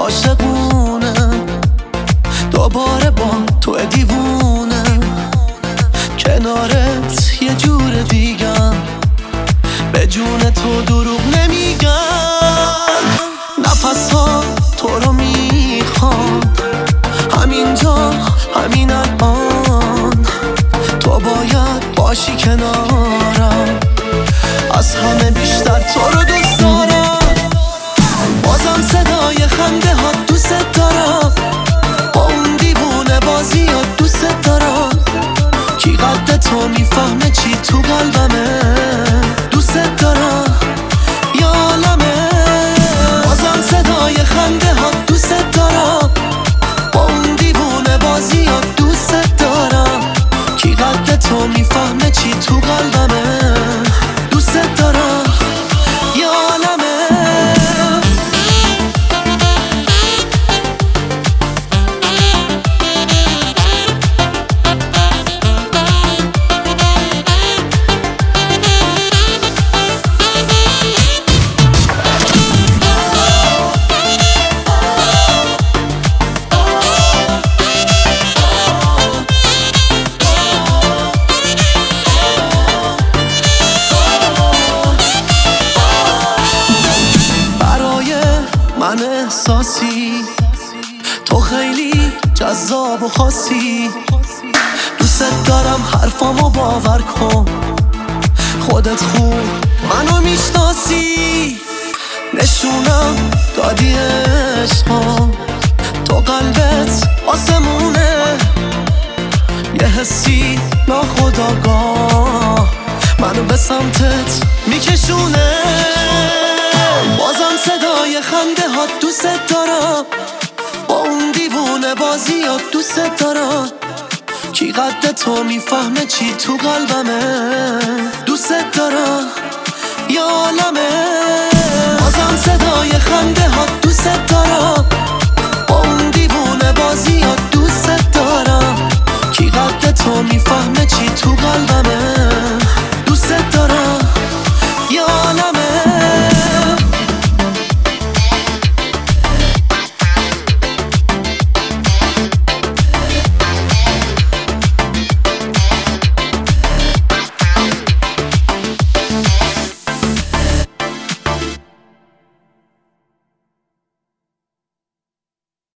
عاشقونه دوباره با تو دیوونه کنارت یه جور دیگم به جون تو دروغ نمیگم نفس ها تو رو میخوام همینجا همین الان تو باید باشی کنارم از همه بیشتر تو رو دوست دارم بازم صدای خنده ها دوست دارم با اون دیوونه بازی ها دوست دارم کی قد تو میفهمه چی تو قلبمه دوست دارم یا عالمه بازم صدای خنده ها دوست دارم با اون دیوونه بازی ها دوست دارم کی قد تو میفهمه چی تو قلبمه دوست دارم یا عالمه من احساسی تو خیلی جذاب و خاصی دوست دارم حرفامو باور کن خودت خوب منو میشناسی نشونم دادی عشقا تو قلبت آسمونه یه حسی ناخودآگاه منو به سمتت میکشونه بازم صدای خنده ها دوست دارم با اون دیوونه بازی ها دوست دارم کی قد تو میفهمه چی تو قلبمه دوست دارم یا عالمه بازم صدای خنده ها دوست دارم با اون دیوونه بازی ها دوست دارم کی قد تو میفهمه چی تو قلبمه